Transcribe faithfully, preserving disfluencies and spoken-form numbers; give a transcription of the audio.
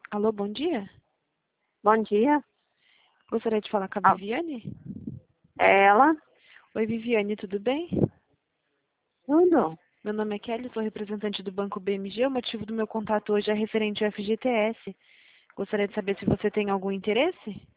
Alô, bom dia. Bom dia. Gostaria de falar com a Ah, Viviane. é ela? Oi, Viviane, tudo bem? Tudo? Meu nome é Kelly, sou representante do Banco B M G. O motivo do meu contato hoje é referente ao F G T S. Gostaria de saber se você tem algum interesse.